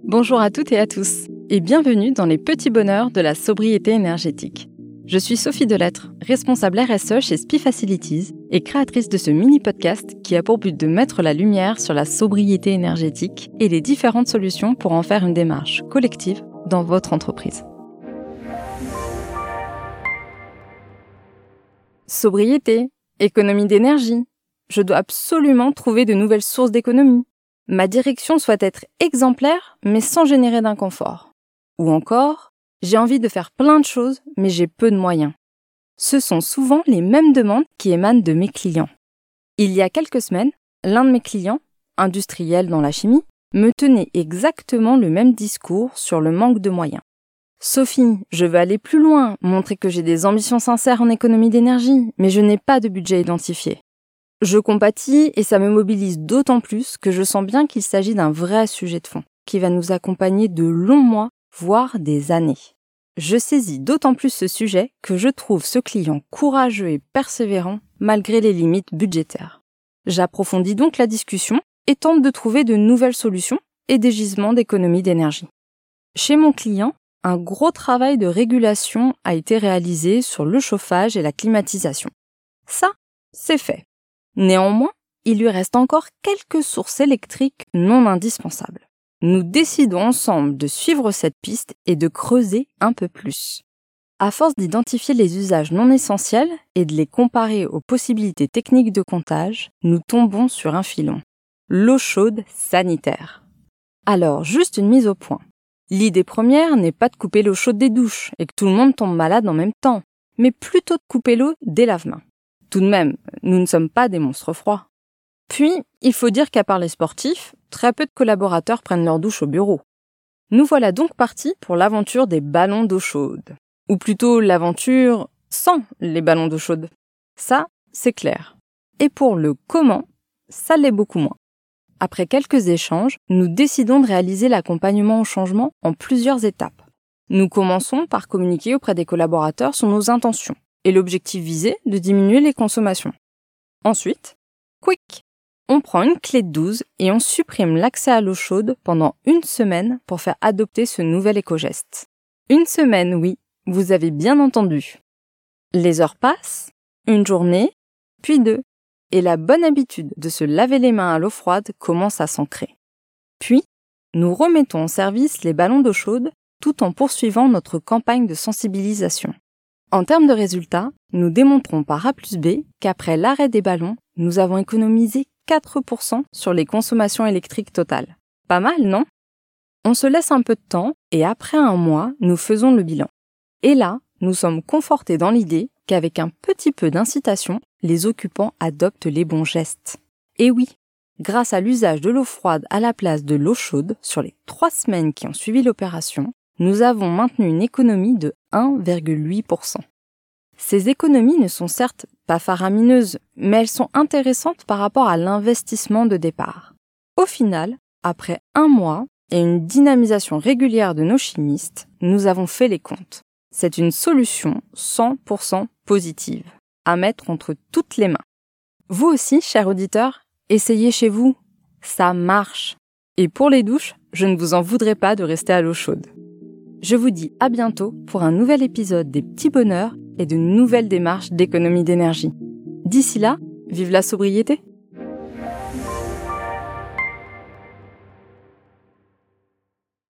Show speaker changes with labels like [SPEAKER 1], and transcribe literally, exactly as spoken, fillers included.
[SPEAKER 1] Bonjour à toutes et à tous, et bienvenue dans les petits bonheurs de la sobriété énergétique. Je suis Sophie Delettre, responsable R S E chez Spi Facilities et créatrice de ce mini-podcast qui a pour but de mettre la lumière sur la sobriété énergétique et les différentes solutions pour en faire une démarche collective dans votre entreprise. Sobriété, économie d'énergie. Je dois absolument trouver de nouvelles sources d'économie. Ma direction souhaite être exemplaire, mais sans générer d'inconfort. Ou encore, j'ai envie de faire plein de choses, mais j'ai peu de moyens. Ce sont souvent les mêmes demandes qui émanent de mes clients. Il y a quelques semaines, l'un de mes clients, industriel dans la chimie, me tenait exactement le même discours sur le manque de moyens. Sophie, je veux aller plus loin, montrer que j'ai des ambitions sincères en économie d'énergie, mais je n'ai pas de budget identifié. Je compatis et ça me mobilise d'autant plus que je sens bien qu'il s'agit d'un vrai sujet de fond, qui va nous accompagner de longs mois, voire des années. Je saisis d'autant plus ce sujet que je trouve ce client courageux et persévérant malgré les limites budgétaires. J'approfondis donc la discussion et tente de trouver de nouvelles solutions et des gisements d'économie d'énergie. Chez mon client, un gros travail de régulation a été réalisé sur le chauffage et la climatisation. Ça, c'est fait. Néanmoins, il lui reste encore quelques sources électriques non indispensables. Nous décidons ensemble de suivre cette piste et de creuser un peu plus. À force d'identifier les usages non essentiels et de les comparer aux possibilités techniques de comptage, nous tombons sur un filon. L'eau chaude sanitaire. Alors, juste une mise au point. L'idée première n'est pas de couper l'eau chaude des douches et que tout le monde tombe malade en même temps, mais plutôt de couper l'eau des lave-mains. Tout de même, nous ne sommes pas des monstres froids. Puis, il faut dire qu'à part les sportifs, très peu de collaborateurs prennent leur douche au bureau. Nous voilà donc partis pour l'aventure des ballons d'eau chaude. Ou plutôt l'aventure sans les ballons d'eau chaude. Ça, c'est clair. Et pour le comment, ça l'est beaucoup moins. Après quelques échanges, nous décidons de réaliser l'accompagnement au changement en plusieurs étapes. Nous commençons par communiquer auprès des collaborateurs sur nos intentions et l'objectif visé de diminuer les consommations. Ensuite, quick, on prend une clé de douze et on supprime l'accès à l'eau chaude pendant une semaine pour faire adopter ce nouvel éco-geste. Une semaine, oui, vous avez bien entendu. Les heures passent, une journée, puis deux, et la bonne habitude de se laver les mains à l'eau froide commence à s'ancrer. Puis, nous remettons en service les ballons d'eau chaude tout en poursuivant notre campagne de sensibilisation. En termes de résultats, nous démontrons par A plus B qu'après l'arrêt des ballons, nous avons économisé quatre pour cent sur les consommations électriques totales. Pas mal, non ? On se laisse un peu de temps et après un mois, nous faisons le bilan. Et là, nous sommes confortés dans l'idée qu'avec un petit peu d'incitation, les occupants adoptent les bons gestes. Et oui, grâce à l'usage de l'eau froide à la place de l'eau chaude, sur les trois semaines qui ont suivi l'opération, nous avons maintenu une économie de un virgule huit pour cent. Ces économies ne sont certes pas faramineuses, mais elles sont intéressantes par rapport à l'investissement de départ. Au final, après un mois et une dynamisation régulière de nos chimistes, nous avons fait les comptes. C'est une solution cent pour cent positive, à mettre entre toutes les mains. Vous aussi, chers auditeurs, essayez chez vous. Ça marche. Et pour les douches, je ne vous en voudrais pas de rester à l'eau chaude. Je vous dis à bientôt pour un nouvel épisode des petits bonheurs et de nouvelles démarches d'économie d'énergie. D'ici là, vive la sobriété!